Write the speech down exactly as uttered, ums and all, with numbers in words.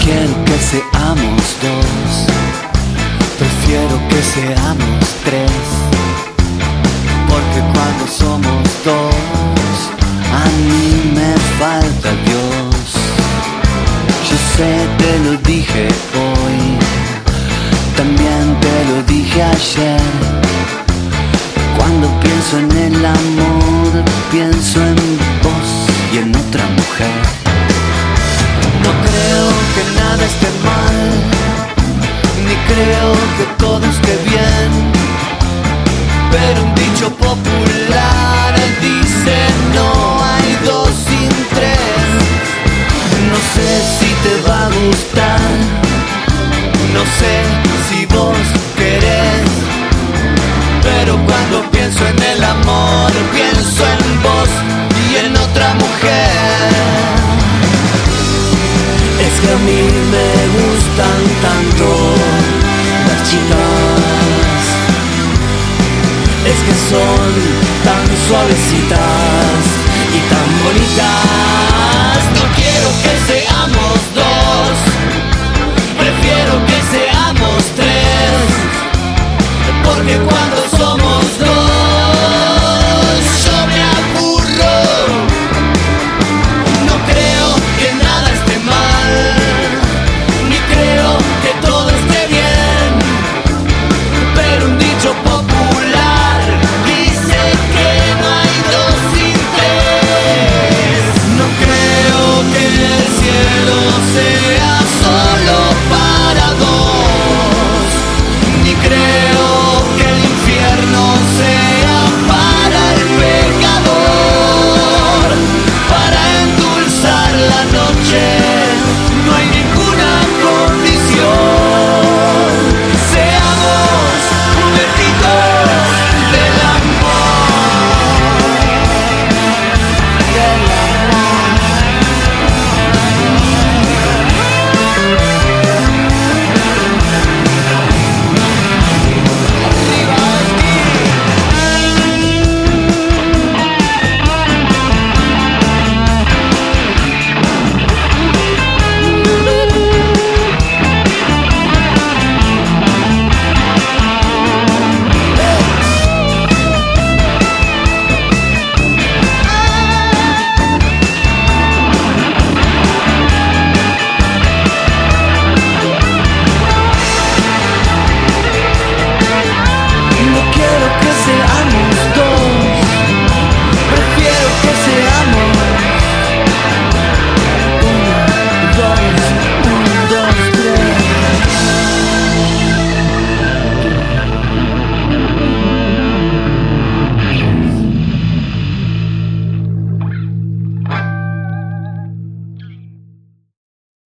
quiero que seamos dos, prefiero que seamos tres, porque cuando somos dos, a mí me falta Dios. Yo sé, te lo dije hoy, también te lo dije ayer. Cuando pienso en el amor, pienso en vos y en otra mujer. No creo que nada esté mal, ni creo que todo esté bien, pero un dicho popular dice no hay dos sin tres. No sé si te va a gustar, no sé si vos querés, pero cuando pienso en el amor, pienso en vos y en otra mujer. Es que a mí me gustan tanto las chicas, es que son tan suavecitas y tan bonitas. No quiero que seamos dos, prefiero que seamos tres, porque cuando somos dos yo me aburro. No creo que nada esté mal, ni creo que todo esté bien, pero un dicho popular dice que no hay dos sin tres. No creo que el cielo sea solo para dos, ni creo que el infierno sea para el pecador. Para endulzar la noche no hay ninguna condición. Seamos juguetitos del amor, del no quiero que sea